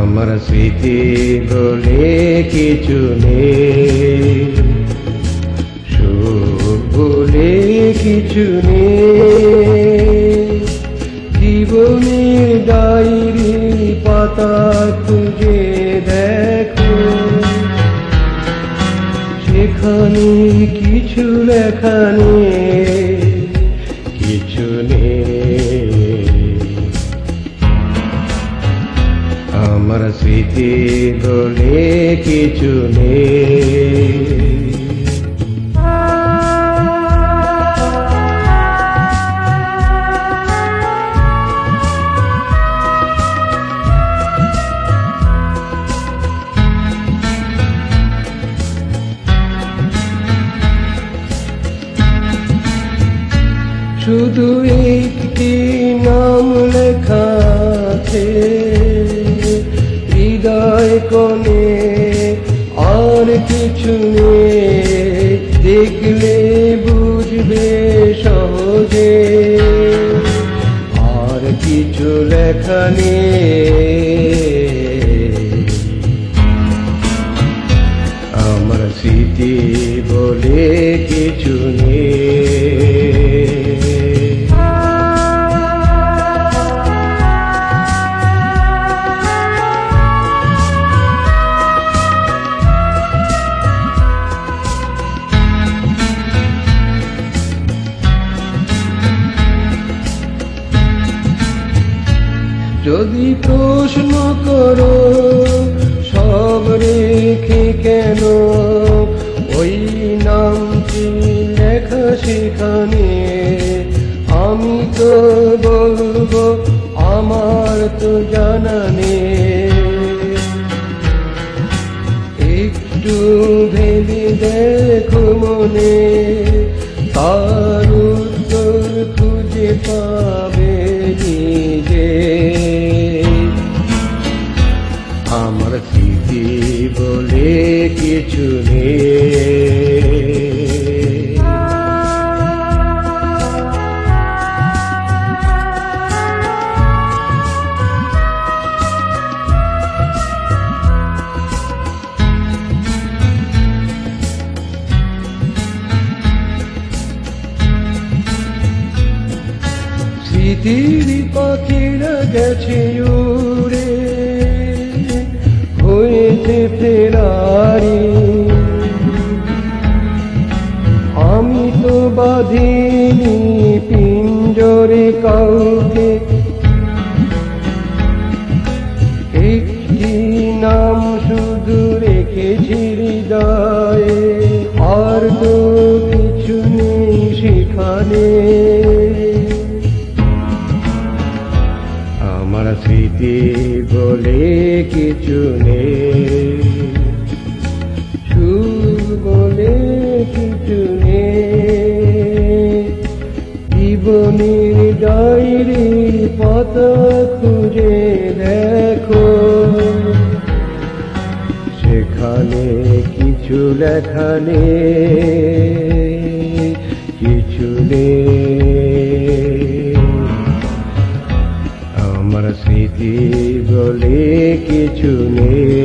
আমার স্মৃতি বলে কিছু নেই, সুখ বলে কিছু নেই। জীবনের ডায়েরি পাতা খুঁজে দেখো, সেখানে কিছু লেখা নেই, কিছু নেই। আমার স্মৃতি বলে কিছু নেই। শুধু একটি নাম লেখা আছে হৃদয় কোণে, আর কিছু নেই। দেখলে বুঝবে সহজে, আর কিছু লেখা নেই। আমার স্মৃতি বলে কিছু নেই। যদি প্রশ্ন করো সব রেখে কেন ওই নামটি লেখা সেখানে, আমি তো বলবো আমার তো জানা নেই। একটু ভেবে দেখো মনে, তার উত্তর খুঁজে পাবে নিজে। আমার স্মৃতি বলে কিছু নেই। স্মৃতির পাখিরা গেছে উড়ে, হয়েছে ফেরারি। আমি তো বাঁধিনি পিঞ্জরে কাউকে, একটি নাম শুধু রেখেছি হৃদয়ে, আর তো কিছু নেই সেখানে। আমার স্মৃতি বলে কিছু নেই, সুখ বলে কিছু নেই। জীবনের ডায়েরি পাতা খুঁজে দেখো, সেখানে কিছু লেখা নেই, কিছু নেই। আমার স্মৃতি বলে কিছু নেই।